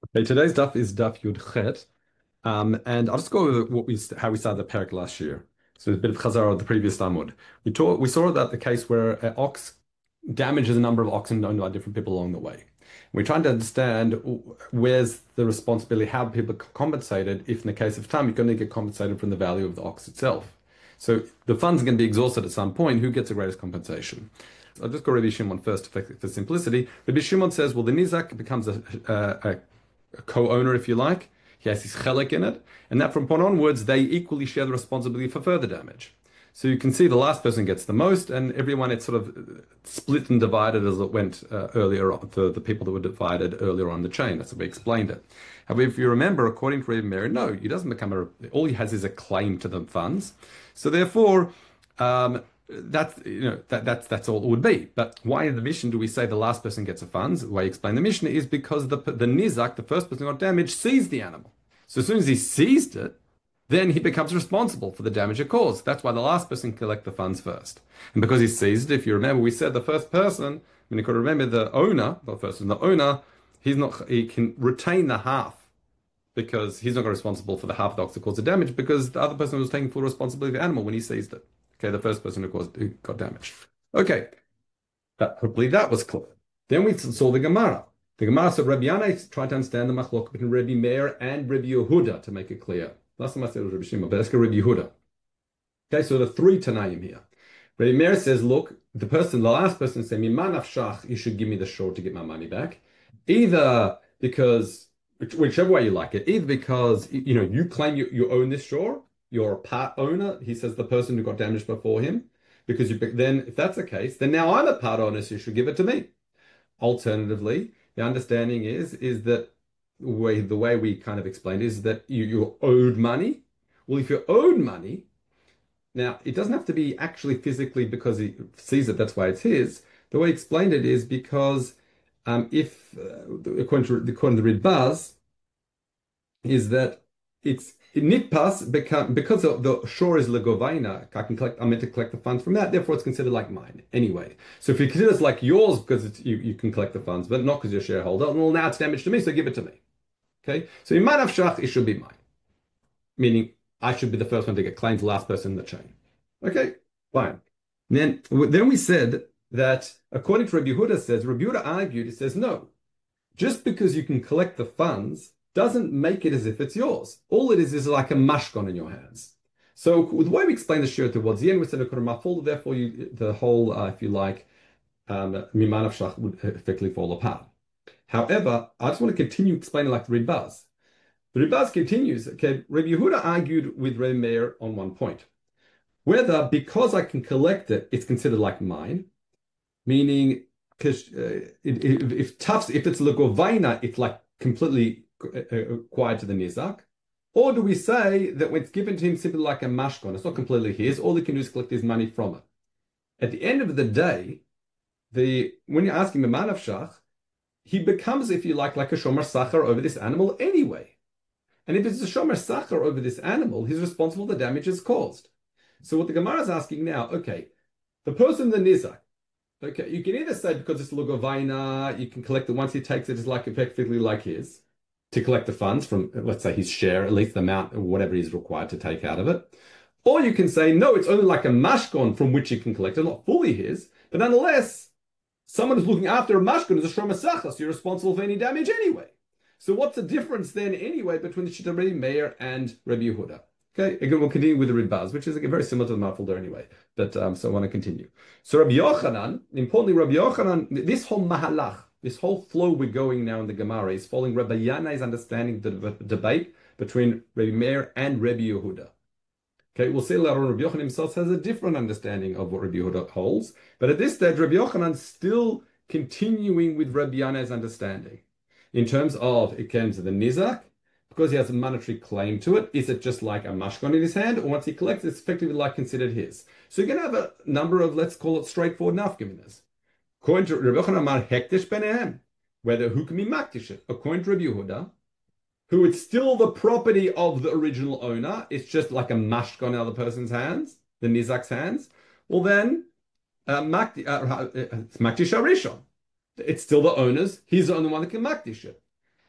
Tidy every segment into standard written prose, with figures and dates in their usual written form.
Okay, today's daf is daf Yud Chet, and I'll just go over how we started the parak last year. So there's a bit of chazara of the previous Talmud. We saw that the case where an ox damages a number of oxen owned by different people along the way. We're trying to understand where's the responsibility, how people are compensated if in the case of time you're going to get compensated from the value of the ox itself. So the funds are going to be exhausted at some point. Who gets the greatest compensation? I'll just go Rabbi Shimon first for simplicity. Rabbi Shimon says, well, the nizak becomes a co-owner, if you like. He has his chelik in it, and that from point onwards, they equally share the responsibility for further damage. So you can see the last person gets the most, and everyone it's sort of split and divided as it went earlier on, the people that were divided earlier on the chain. That's how we explained it. However, if you remember, according to Rabbi Meir, no, he doesn't become all he has is a claim to the funds. So therefore, that's all it would be. But why in the mission do we say the last person gets the funds? The way you explain the mission is because the nizak, the first person who got damaged, seized the animal. So as soon as he seized it, then he becomes responsible for the damage it caused. That's why the last person collect the funds first. And because he seized it, if you remember, we said the first person, when you could remember the owner, the first person, the owner, he can retain the half because he's not responsible for the half the ox that caused the damage because the other person was taking full responsibility of the animal when he seized it. Okay, the first person who got damaged. Okay, hopefully that was clear. Then we saw the Gemara. The Gemara said Rabbi Yana tried to understand the machlok between Rabbi Meir and Rabbi Yehuda to make it clear. Last time I said it was Rabbi Shimon, but let's go Rabbi Yehuda. Okay, so the three Tanaim here. Rabbi Meir says, look, the last person said, Miman afshach, you should give me the shore to get my money back. Either because, whichever way you like it, either because, you claim you own this shore, you're a part owner. He says the person who got damaged before him, because then if that's the case, then now I'm a part owner, so you should give it to me. Alternatively, the understanding is that the way we kind of explained is that you're owed money. Well, if you're owed money, now it doesn't have to be actually physically because he sees it, that's why it's his. The way he explained it is because if according to the Ridbaz, is that it's nitpas because the shore is legovaina. I'm meant to collect the funds from that. Therefore, it's considered like mine anyway. So if you consider it's like yours because you can collect the funds, but not because you're a shareholder, well, now it's damage to me, so give it to me. Okay. So in man shach, it should be mine, meaning I should be the first one to get claimed, the last person in the chain. Okay, fine. Then we said that according to Rabbi Yehuda says, Rabbi Yehuda argued, he says, no, just because you can collect the funds doesn't make it as if it's yours. All it is like a mashkon in your hands. So the way we explain the shir towards the end, we said therefore the whole, if you like, miman of shach would effectively fall apart. However, I just want to continue explaining like the Ridbaz. The Ridbaz continues, okay, Rabbi Yehuda argued with Rabbi Meir on one point. Whether because I can collect it, it's considered like mine, meaning because if it's legovaina, it's like completely acquired to the nizak, or do we say that when it's given to him simply like a mashkon, it's not completely his, all he can do is collect his money from it. At the end of the day, when you're asking the man of shach, he becomes, if you like a shomer sachar over this animal anyway. And if it's a shomer sachar over this animal, he's responsible for the damages caused. So what the Gemara is asking now, okay, the person, the nizak, okay, you can either say because it's lugovaina, you can collect it once he takes it, it's like effectively like his, to collect the funds from, let's say, his share, at least the amount or whatever he's required to take out of it. Or you can say, no, it's only like a mashkon from which you can collect it, not fully his, but nonetheless, someone who's looking after a mashkon is a shomer sachar, so you're responsible for any damage anyway. So what's the difference then anyway between the Shita Rabbi Meir and Rabbi Yehuda? Okay, again, we'll continue with the Ridbaz, which is again, very similar to the Mafalder anyway. But so I want to continue. So Rabbi Yochanan, importantly, Rabbi Yochanan, this whole mahalach, this whole flow we're going now in the Gemara is following Rabbi Yanai's understanding the debate between Rabbi Meir and Rabbi Yehuda. Okay, we'll see later on Rabbi Yochanan himself has a different understanding of what Rabbi Yehuda holds. But at this stage, Rabbi Yochanan still continuing with Rabbi Yanai's understanding. In terms of, it comes to the nizak, because he has a monetary claim to it, is it just like a mashkon in his hand, or once he collects, it's effectively like considered his? So you're going to have a number of, let's call it straightforward nafkaminas. According to Rabbi Yochanan, mar hektish benehem, whether who can be maktish it. According to Rabbi Yehuda, who it's still the property of the original owner, it's just like a mashkon in other person's hands, the nizak's hands. Well then, it's maktish harishon. It's still the owner's. He's the only one that can makdish it.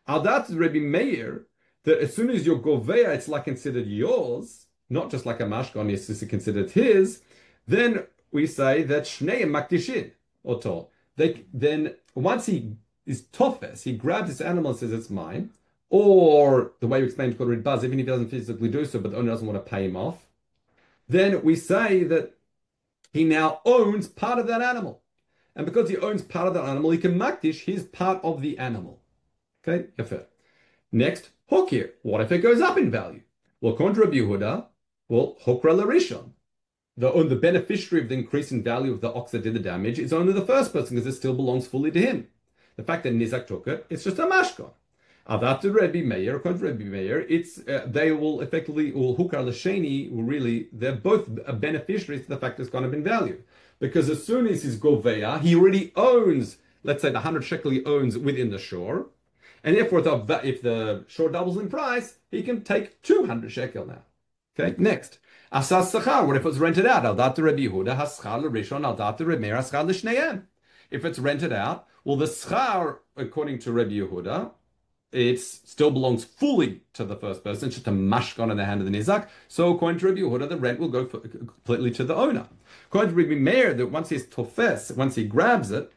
Al-Dat Rebbe Meir, that as soon as you're Govea, it's like considered yours, not just like a mashkon, it's considered his, then we say that Shnei Makdishin, Oto. Then once he is Tofes, he grabs this animal and says, it's mine, or the way you explain it's called Rid Buzz, even if he doesn't physically do so, but the owner doesn't want to pay him off, then we say that he now owns part of that animal. And because he owns part of that animal, he can makdish his part of the animal. Okay, fair. Next, hokir. What if it goes up in value? Well, contra Yehuda, well, hokra larishon. The beneficiary of the increase in value of the ox that did the damage is only the first person because it still belongs fully to him. The fact that Nizak took it, it's just a mashkon. Avatu Rebbe Meir, contra Rebbe Meir, they will effectively, hukar l'sheni, really, they're both beneficiaries to the fact that it's gone up in value. Because as soon as he's goveya, he already owns, let's say the 100 shekel he owns within the shore. And therefore, if the shore doubles in price, he can take 200 shekel now. Okay, next. Asas Sachar, what if it's rented out? Al dat Rebbe Yehuda, haschar l'rishon, al dat Rebbe Meir, haschar l'shneihem. If it's rented out, well, the schar, according to Rebbe Yehuda, it still belongs fully to the first person, it's just a mashkon in the hand of the nizak. So according to Rebbe Yehuda, the rent will go completely to the owner. According to Rebbe Meir, that once he's tofes, once he grabs it,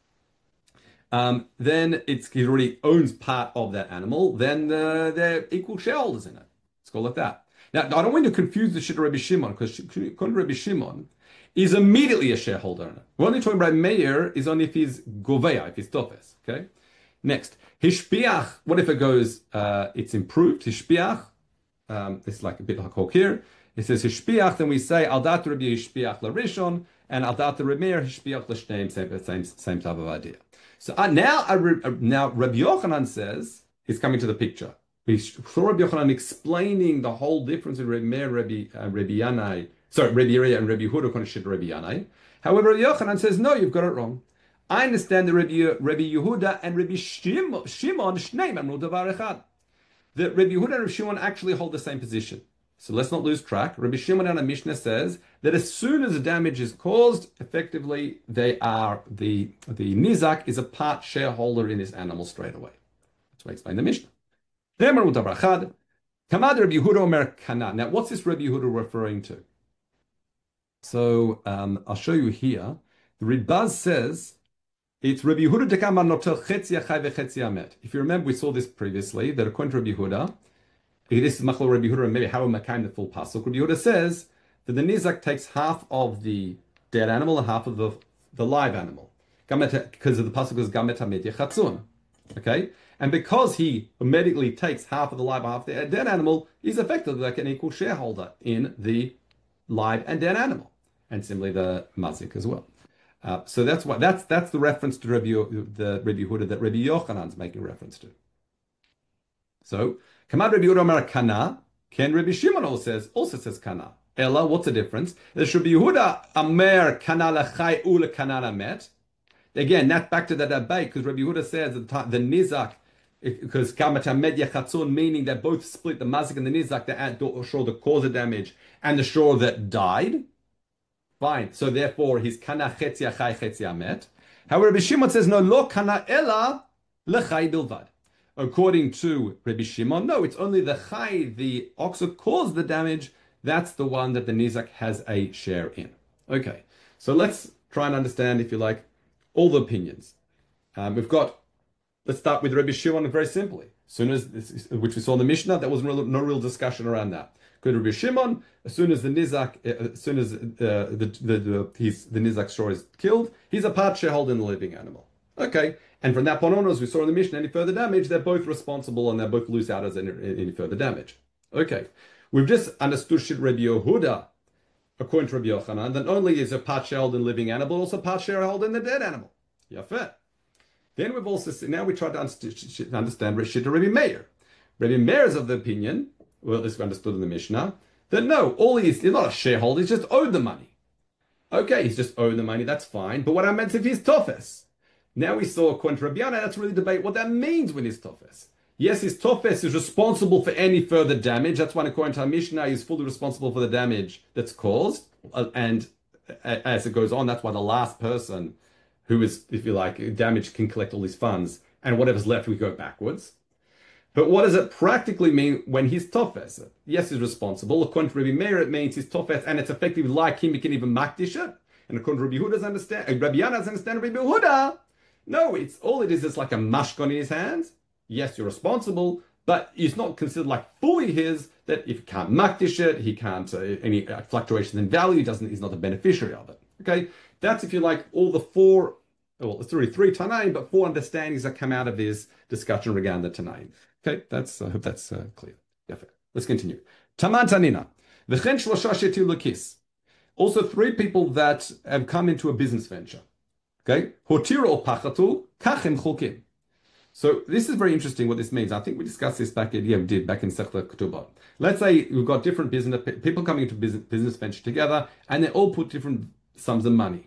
then he already owns part of that animal. Then they're equal shareholders in it. Let's call it that. Now, I don't want to confuse the shit of Rebbe Shimon, because Rebbe Shimon is immediately a shareholder in it. We're only talking about Meir is only if he's goveya, if he's tofes. Okay. Next, hishpiach. What if it goes? It's improved. Hishpiach. It's like a bit like hokir. It says hishpiach. Then we say al dat Rebbe hishpiach larishon and al dat Rebbe Meir hishpiach l'shneim. Same type of idea. So now Rabbi Yochanan says he's coming to the picture. We saw Rabbi Yochanan explaining the whole difference in Rabbi Meir, Rabbi Yanai, Rabbi Yeria and Rabbi Yehuda connected to Rabbi Yanai. However, Rabbi Yochanan says, no, you've got it wrong. I understand that Rabbi Yehuda and Rabbi Shimon Shneim Amru Davar Echad. That Rabbi Yehuda and Rabbi Shimon actually hold the same position. So let's not lose track. Rabbi Shimon and the Mishnah says that as soon as the damage is caused, effectively the nizak is a part shareholder in this animal straight away. That's why I explain the Mishnah. Now, what's this Rabbi Yehuda referring to? So I'll show you here. The Ridbaz says it's Rabbi Yehuda dekama notel chetzia chai vechetzia met. If you remember, we saw this previously, that according to Rabbi Yehuda, this is Machlo Rabbi Yehuda, and maybe how Makayim the full pasuk. Rabbi Yehuda says that the nizak takes half of the dead animal and half of the live animal. Because of the pasuk is gamet hamet yechatzun. Okay? And because he medically takes half of the live and half of the dead animal, he's effectively like an equal shareholder in the live and dead animal. And similarly the mazik as well. So that's the reference to Rabbi Yehuda that Rabbi Yochanan's making reference to. So, Kamad Rabbi Yehuda Omer Kana, Ken Rabbi Shimon also says Kana. Ella, what's the difference? There's Rabbi Yehuda Amer Kana lechai ule Kana met. Again, that's back to the debate, because Rabbi Yehuda says that the nizak, because Kamata Med Yechatzon, meaning they both split the mazik and the nizak, the shore that caused the damage and the shore that died. Fine. So therefore, he's kana chetzia chai chetzia met. However, Rabbi Shimon says, no, lo kana ella lechai bilvad. According to Rabbi Shimon, no, it's only the chai, the ox that caused the damage, that's the one that the nizak has a share in. Okay, so let's try and understand, if you like, all the opinions. Let's start with Rabbi Shimon very simply. Which we saw in the Mishnah, there was no real discussion around that. Good Rabbi Shimon, as soon as the nizak shore is killed, he's a part shareholder in the living animal. Okay, and from that point on, as we saw in the Mishnah, any further damage, they're both responsible and they both lose out as any further damage. Okay, we've just understood Shit Rabbi Yehuda, according to Rabbi Yochanan, that not only is a part shareholder in the living animal, but also part shareholder in the dead animal. Yafet. Then we've also seen, now we try to understand Rishit Rabbi Meir. Rabbi Meir is of the opinion, well, as we understood in the Mishnah, that no, all he's not a shareholder, he's just owed the money. Okay, he's just owed the money, that's fine. But what I meant if he's tofes? Now we saw according to Rabbi Yana, that's really debate what that means when he's tofes. Yes, his tofes is responsible for any further damage. That's why according to our Mishnah, he's fully responsible for the damage that's caused. And as it goes on, that's why the last person who is, if you like, damaged can collect all his funds. And whatever's left, we go backwards. But what does it practically mean when he's tofes it? Yes, he's responsible. According to Rabbi Meir, it means he's tofes, and it's effectively like him. He can even makdish it. And according to Rabbi Yehuda's understand, Rabbi Yana's understand Rabbi Yehuda, no, it's all it is. It's like a mashkon in his hands. Yes, you're responsible, but it's not considered like fully his. That if he can't makdish it, he can't any fluctuations in value. Doesn't he's not the beneficiary of it. Okay, that's if you like all the four. Well, it's really three Tanaim, but four understandings that come out of this discussion regarding the Tanaim. Okay, I hope that's clear. Yeah, let's continue. Taman Tanina. V'chen shlosha shetiu lekis. Also, three people that have come into a business venture. Okay, hotiru or pachatu kachem chulkim. So this is very interesting. What this means, I think we discussed this back in Sechta Ketubah. Let's say we've got different business people coming into business venture together, and they all put different sums of money.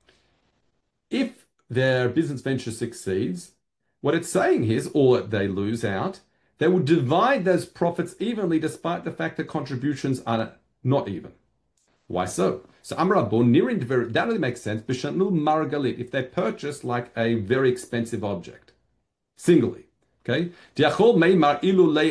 If their business venture succeeds, what it's saying is, or they lose out, they will divide those profits evenly, despite the fact that contributions are not even. Why so? So Amrabon, that really makes sense. Bishanul Margalit, if they purchase like a very expensive object, singly. Okay? Diachol Meimar Ilulei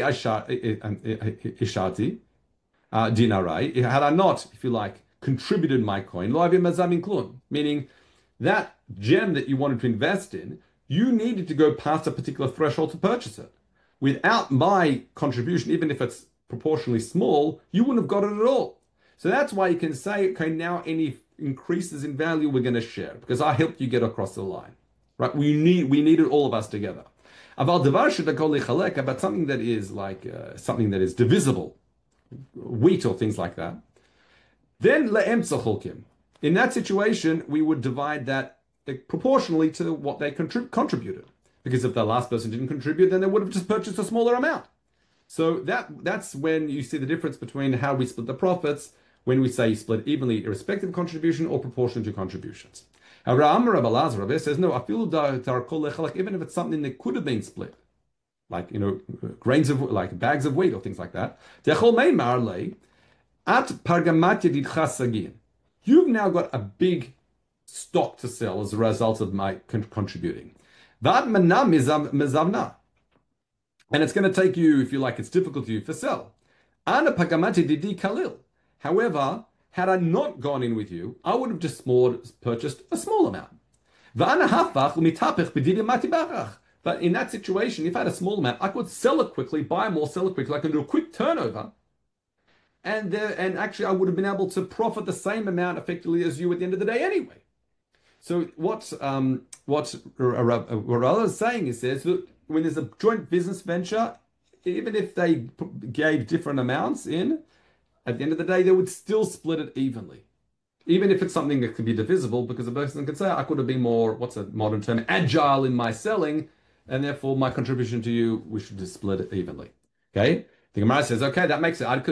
Ishati Dinarai. Had I not, if you like, contributed my coin, Lo Avim Mazamin Klun, meaning that gem that you wanted to invest in, you needed to go past a particular threshold to purchase it. Without my contribution, even if it's proportionally small, you wouldn't have got it at all. So that's why you can say, okay, now any increases in value we're going to share because I helped you get across the line, right? We needed all of us together. About something that is like something that is divisible, wheat or things like that. Then le'emtza chulkim. In that situation, we would divide that proportionally to what they contributed. Because if the last person didn't contribute, then they would have just purchased a smaller amount. So that's when you see the difference between how we split the profits, when we say split evenly, irrespective of contribution or proportion to contributions. However, Rabbi Lazar says, no, even if it's something that could have been split, like, grains of, like bags of wheat or things like that, you've now got a big stock to sell as a result of my contributing. And it's going to take you, if you like, it's difficult to you for sell. However, had I not gone in with you, I would have just purchased a small amount. But in that situation, if I had a small amount, I could sell it quickly, buy more, sell it quickly. I can do a quick turnover. And actually, I would have been able to profit the same amount effectively as you at the end of the day anyway. So what Rala is saying is that when there's a joint business venture, even if they gave different amounts in, at the end of the day, they would still split it evenly. Even if it's something that could be divisible, because a person can say, I could have been more, what's a modern term, agile in my selling, and therefore my contribution to you, we should just split it evenly. Okay? The Gemara says, okay, that makes it. That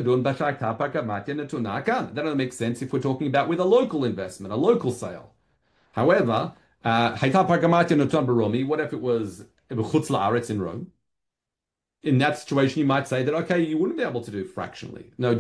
only makes sense if we're talking about with a local investment, a local sale. However, what if it was Chutz La'aretz in Rome? In that situation, you might say that, okay, you wouldn't be able to do fractionally. No,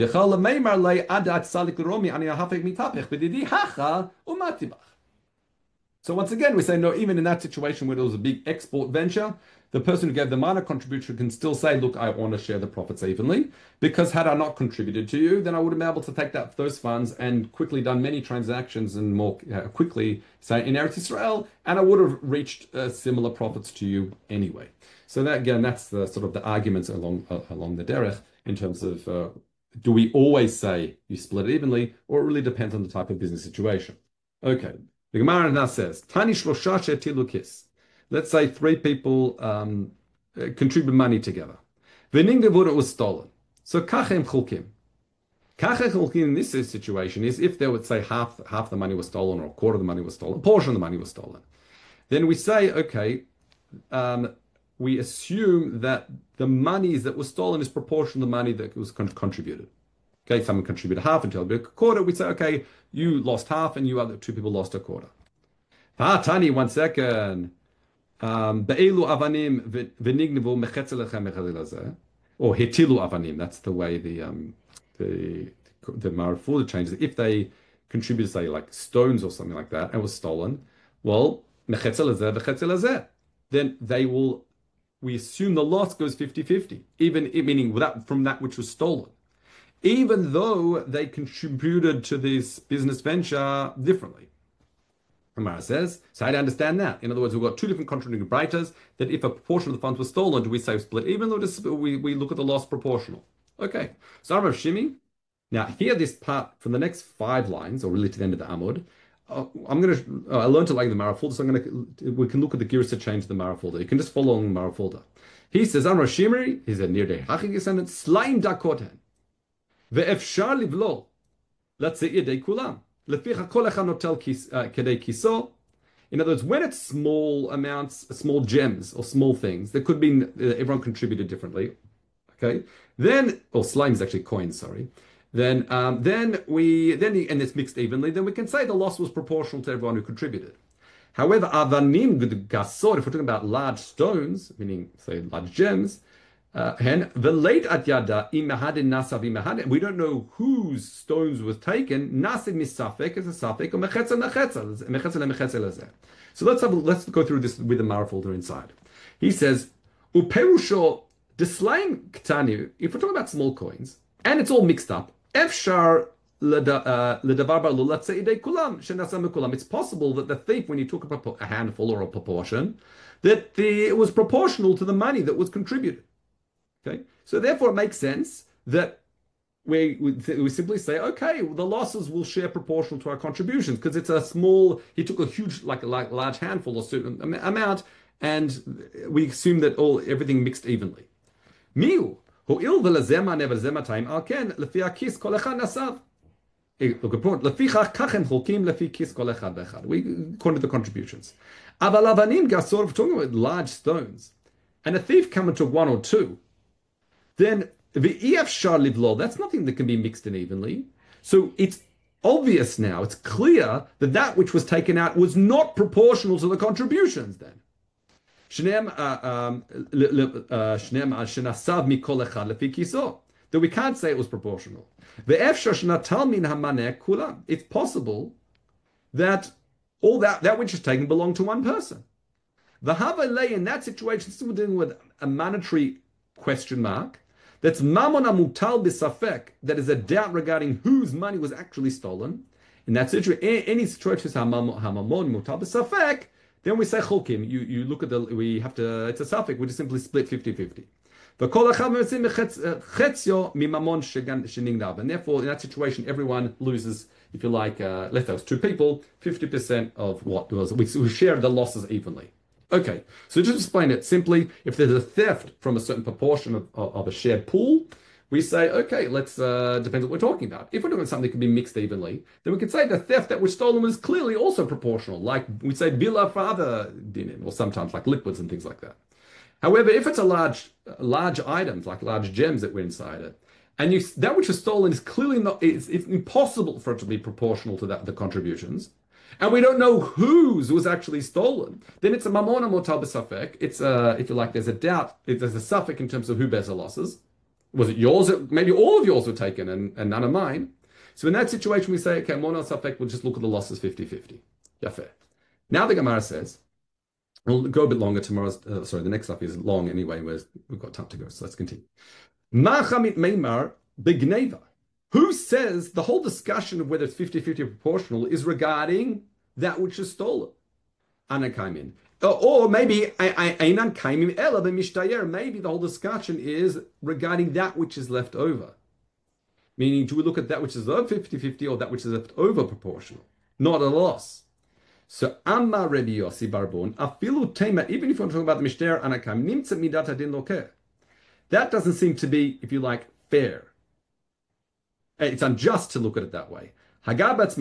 so once again, we say, no, even in that situation where there was a big export venture, the person who gave the minor contribution can still say, look, I want to share the profits evenly, because had I not contributed to you, then I would have been able to take those funds and quickly done many transactions and more quickly, say, in Eretz Israel, and I would have reached similar profits to you anyway. So that, again, that's the sort of the arguments along the derech in terms of do we always say you split it evenly, or it really depends on the type of business situation. Okay, the Gemara now says, Tani shlosha shetilu kis. Let's say three people contribute money together. V'ningavura was stolen. So kachem chulkim. Kachem chulkim in this situation is if they would say half the money was stolen, or a quarter of the money was stolen, a portion of the money was stolen. Then we say, okay, we assume that the money that was stolen is proportional to the money that was contributed. Okay, someone contributed half until a quarter. We say, okay, you lost half and you other two people lost a quarter. Tani, 1 second. Be'elu avanim v'nignevu mechetzel lechem mechetzel hazeh. Or hetilu avanim. That's the way the Marafula changes it. If they contributed, say, like stones or something like that, and was stolen, well, mechetzel hazeh v'chetzel hazeh. Then they will we assume the loss goes 50-50, even meaning that from that which was stolen, even though they contributed to this business venture differently. Gemara says, so how do you understand that? In other words, we've got two different contradicting brightas, that if a proportion of the funds were stolen, do we say split even, or we look at the loss proportional? Okay, so Rav Shimi. Now, here, this part from the next 5 lines, or really to the end of the Amud, I learned to like the Marafolder, so we can look at the Girsa change of the Marafolder. You can just follow along the Marafolder. He says, Amar Shimri, he's a near day Hachigisandent, Slaim Dakoten. Ve'efshar livlo, let's say Yedei Kulam. Leficha kol echad notel kedei kiso. In other words, when it's small amounts, small gems or small things, that could mean everyone contributed differently. Okay, then, or slime is actually coins, sorry. Then and it's mixed evenly, then we can say the loss was proportional to everyone who contributed. However, avanim gasor, if we're talking about large stones, meaning say large gems, the late at yada we don't know whose stones was taken. Nasid misafek is a safek or mechetzel. So let's go through this with the Marafolder inside. He says uperusho dislaying ktanu. If we're talking about small coins and it's all mixed up, efshar it's possible that the thief, when he took a handful or a proportion, that it was proportional to the money that was contributed. Okay, so therefore it makes sense that we simply say, okay, the losses will share proportional to our contributions because it's a small. He took a huge, like large handful or certain amount, and we assume that everything mixed evenly. Miu ho'il v'lezema never zema time alken lefi akis kol echad nasav. Lefichach kachem cholkim lefi kis kol echad bechad. We according to the contributions. Aval avanim gasor, talking about large stones, and a thief come and took 1 or 2. Then the EF live law, that's nothing that can be mixed in evenly. So it's obvious now, it's clear that which was taken out was not proportional to the contributions then. That we can't say it was proportional. It's possible that all that which is taken belonged to one person. The Havalei in that situation, still dealing with a monetary question mark, that's mamona mutal bisafek, that is a doubt regarding whose money was actually stolen. In that situation, any situation hamamon mutal bisafek, then we say cholkim. You look at it's a suffix, we just simply split 50-50. And therefore, in that situation, everyone loses, if you like, let's say it was 2 people, 50% of what was, we share the losses evenly. Okay, so just to explain it simply, if there's a theft from a certain proportion of a shared pool, we say, okay, let's, depends what we're talking about. If we're talking about something that can be mixed evenly, then we can say the theft that was stolen was clearly also proportional, like we say bila for other dinim, or sometimes like liquids and things like that. However, if it's a large items, like large gems that were inside it, and that which was stolen is clearly not, it's impossible for it to be proportional to the contributions, and we don't know whose was actually stolen, then it's a mamona motal b'safek. It's if you like, there's a doubt, there's a suffix in terms of who bears the losses. Was it yours? Maybe all of yours were taken and none of mine. So in that situation, we say, okay, mono suffix, we'll just look at the losses 50-50. Yafeh. Now the Gemara says, we'll go a bit longer tomorrow's, the next stuff is long anyway, we've got time to go, so let's continue. Ma'chamit meimar begneva. Who says the whole discussion of whether it's 50-50 proportional is regarding that which is stolen? Anakaimin. Or maybe Einan Kaimim Ela b'mishtayer. Maybe the whole discussion is regarding that which is left over. Meaning, do we look at that which is over 50-50 or that which is left over proportional? Not a loss. So Amma Rabbi Yossi Barbon, Afilu Tema, even if we're talking about the Mishtayer Anakam, Nimtza Midat Adin Loker. That doesn't seem to be, if you like, fair. It's unjust to look at it that way. Let's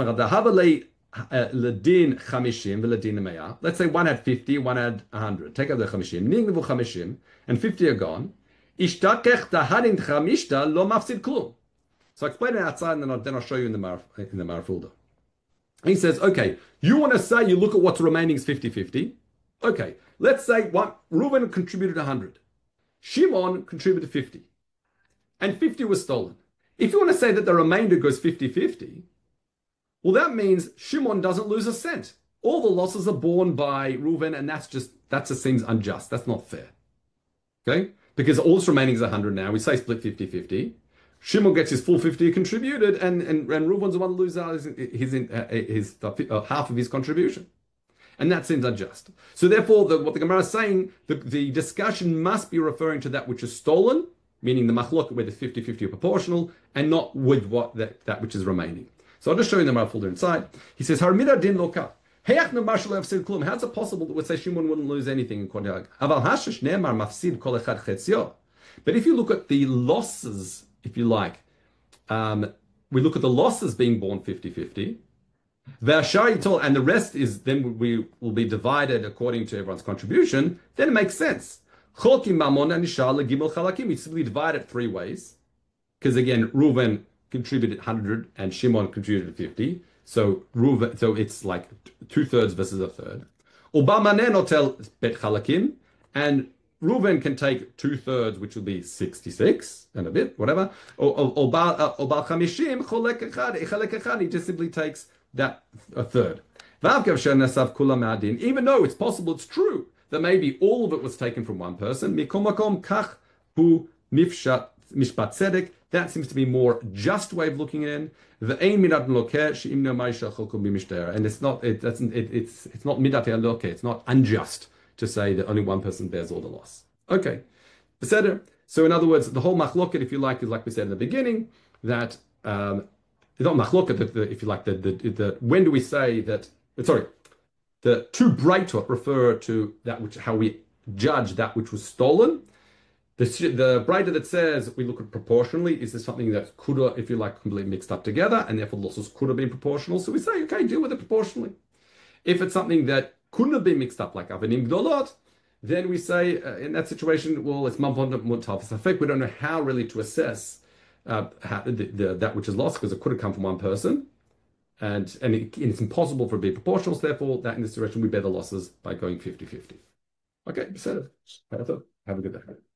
say one had 50, one had 100. Take out the 50. And 50 are gone. So I explain it outside and then I'll show you in the Marafolder. He says, okay, you want to say you look at what's remaining is 50-50. Okay, let's say Reuben contributed 100. Shimon contributed 50. And 50 was stolen. If you want to say that the remainder goes 50-50, well, that means Shimon doesn't lose a cent. All the losses are borne by Reuven, and that just seems unjust. That's not fair. Okay? Because all that's remaining is 100 now. We say split 50-50. Shimon gets his full 50 contributed, and Reuven's the one that loses his half of his contribution. And that seems unjust. So therefore, what the Gemara is saying, the discussion must be referring to that which is stolen, meaning the machlok where the 50-50 are proportional, and not with that which is remaining. So I'll just show you the Gemara folder inside. He says, Haramida din loka. How's it possible that we say Shimon wouldn't lose anything in Kodiyag? But if you look at the losses, if you like, we look at the losses being borne 50-50, and the rest is then we will be divided according to everyone's contribution, then it makes sense. You simply divide it three ways. Because again, Reuven contributed 100 and Shimon contributed 50. So it's like 2/3 versus 1/3. And Reuven can take 2/3, which will be 66 and a bit, whatever. He just simply takes that 1/3. Even though it's possible, it's true that maybe all of it was taken from one person. That seems to be more just way of looking at it. And it's not midat loke. It's not unjust to say that only one person bears all the loss. Okay, so in other words, the whole machloket, if you like, is like we said in the beginning, that it's not machloket. If you like, when do we say that? Sorry, the two braitot refer to that which how we judge that which was stolen. The braita that says we look at proportionally, is there something that could have, if you like, completely mixed up together, and therefore losses could have been proportional? So we say, okay, deal with it proportionally. If it's something that couldn't have been mixed up, like avanim gdolot, then we say in that situation, well, it's mamvon muntaf safek. We don't know how really to assess that which is lost because it could have come from one person, and it's impossible for it to be proportional. So therefore, that in this direction we bear the losses by going 50-50. Okay, so have a good day.